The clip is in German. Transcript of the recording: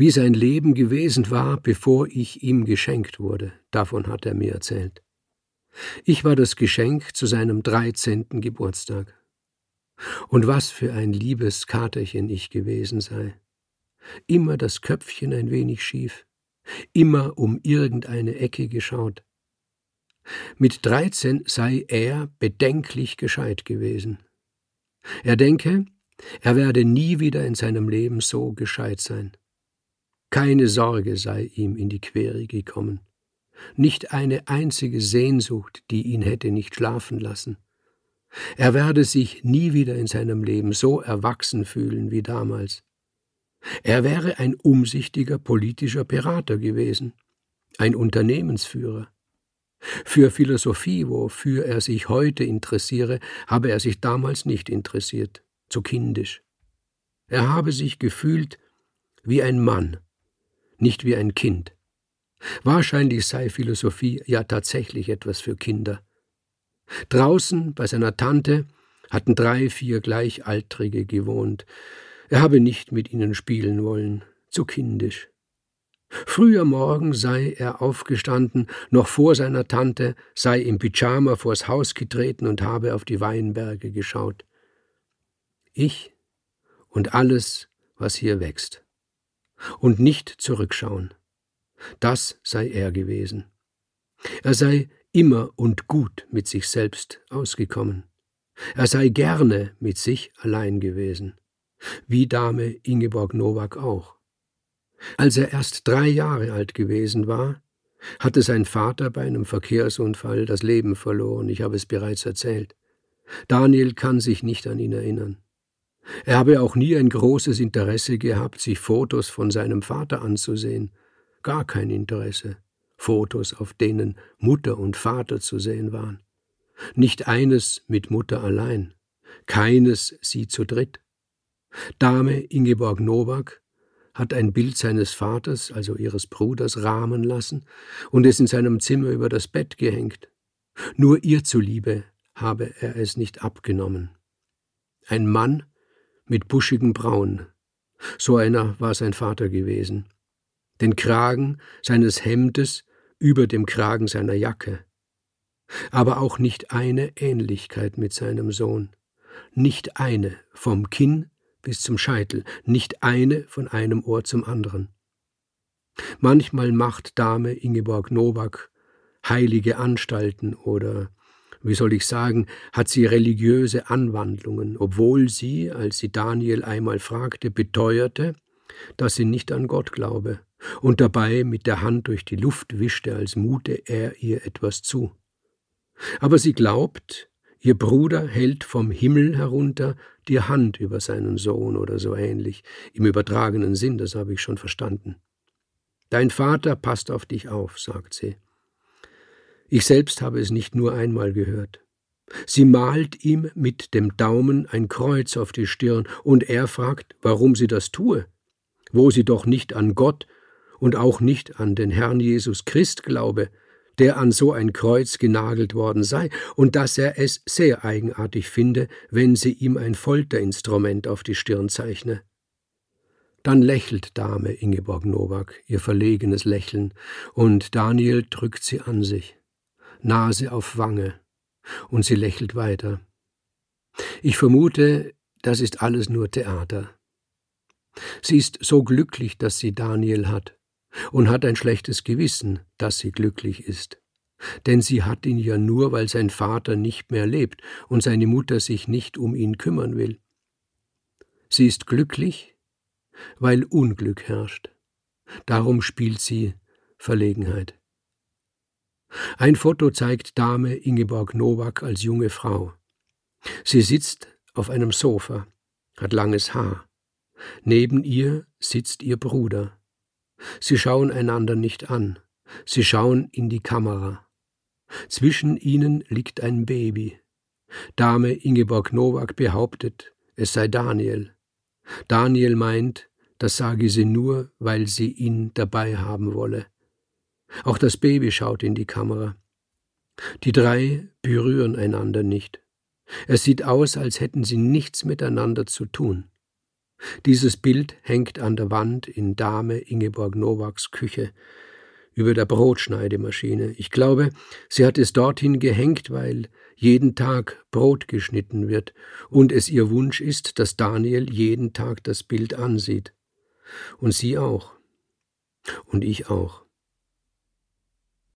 Wie sein Leben gewesen war, bevor ich ihm geschenkt wurde, davon hat er mir erzählt. Ich war das Geschenk zu seinem 13. Geburtstag. Und was für ein liebes Katerchen ich gewesen sei. Immer das Köpfchen ein wenig schief, immer um irgendeine Ecke geschaut. Mit 13 sei er bedenklich gescheit gewesen. Er denke, er werde nie wieder in seinem Leben so gescheit sein. Keine Sorge sei ihm in die Quere gekommen. Nicht eine einzige Sehnsucht, die ihn hätte nicht schlafen lassen. Er werde sich nie wieder in seinem Leben so erwachsen fühlen wie damals. Er wäre ein umsichtiger politischer Berater gewesen, ein Unternehmensführer. Für Philosophie, wofür er sich heute interessiere, habe er sich damals nicht interessiert, zu kindisch. Er habe sich gefühlt wie ein Mann, nicht wie ein Kind. Wahrscheinlich sei Philosophie ja tatsächlich etwas für Kinder. Draußen bei seiner Tante hatten 3, 4 Gleichaltrige gewohnt. Er habe nicht mit ihnen spielen wollen, zu kindisch. Früh am Morgen sei er aufgestanden, noch vor seiner Tante, sei im Pyjama vors Haus getreten und habe auf die Weinberge geschaut. Ich und alles, was hier wächst. Und nicht zurückschauen. Das sei er gewesen. Er sei immer und gut mit sich selbst ausgekommen. Er sei gerne mit sich allein gewesen. Wie Dame Ingeborg Nowak auch. Als er erst 3 Jahre alt gewesen war, hatte sein Vater bei einem Verkehrsunfall das Leben verloren, ich habe es bereits erzählt. Daniel kann sich nicht an ihn erinnern. Er habe auch nie ein großes Interesse gehabt, sich Fotos von seinem Vater anzusehen. Gar kein Interesse. Fotos, auf denen Mutter und Vater zu sehen waren. Nicht eines mit Mutter allein, keines sie zu dritt. Dame Ingeborg Nowak hat ein Bild seines Vaters, also ihres Bruders, rahmen lassen und es in seinem Zimmer über das Bett gehängt. Nur ihr zuliebe habe er es nicht abgenommen. Ein Mann mit buschigem Braun, so einer war sein Vater gewesen. Den Kragen seines Hemdes über dem Kragen seiner Jacke. Aber auch nicht eine Ähnlichkeit mit seinem Sohn. Nicht eine, vom Kinn bis zum Scheitel, nicht eine von einem Ohr zum anderen. Manchmal macht Dame Ingeborg Nowak heilige Anstalten oder, wie soll ich sagen, hat sie religiöse Anwandlungen, obwohl sie, als sie Daniel einmal fragte, beteuerte, dass sie nicht an Gott glaube und dabei mit der Hand durch die Luft wischte, als mute er ihr etwas zu. Aber sie glaubt, ihr Bruder hält vom Himmel herunter die Hand über seinen Sohn oder so ähnlich, im übertragenen Sinn, das habe ich schon verstanden. Dein Vater passt auf dich auf, sagt sie. Ich selbst habe es nicht nur einmal gehört. Sie malt ihm mit dem Daumen ein Kreuz auf die Stirn und er fragt, warum sie das tue, wo sie doch nicht an Gott und auch nicht an den Herrn Jesus Christ glaube, der an so ein Kreuz genagelt worden sei, und dass er es sehr eigenartig finde, wenn sie ihm ein Folterinstrument auf die Stirn zeichne. Dann lächelt Dame Ingeborg Nowak, ihr verlegenes Lächeln, und Daniel drückt sie an sich, Nase auf Wange, und sie lächelt weiter. Ich vermute, das ist alles nur Theater. Sie ist so glücklich, dass sie Daniel hat, und hat ein schlechtes Gewissen, dass sie glücklich ist. Denn sie hat ihn ja nur, weil sein Vater nicht mehr lebt und seine Mutter sich nicht um ihn kümmern will. Sie ist glücklich, weil Unglück herrscht. Darum spielt sie Verlegenheit. Ein Foto zeigt Dame Ingeborg Nowak als junge Frau. Sie sitzt auf einem Sofa, hat langes Haar. Neben ihr sitzt ihr Bruder. Sie schauen einander nicht an, sie schauen in die Kamera. Zwischen ihnen liegt ein Baby. Dame Ingeborg Nowak behauptet, es sei Daniel. Daniel meint, das sage sie nur, weil sie ihn dabei haben wolle. Auch das Baby schaut in die Kamera. Die 3 berühren einander nicht. Es sieht aus, als hätten sie nichts miteinander zu tun. Dieses Bild hängt an der Wand in Dame Ingeborg Nowaks Küche über der Brotschneidemaschine. Ich glaube, sie hat es dorthin gehängt, weil jeden Tag Brot geschnitten wird und es ihr Wunsch ist, dass Daniel jeden Tag das Bild ansieht. Und sie auch. Und ich auch.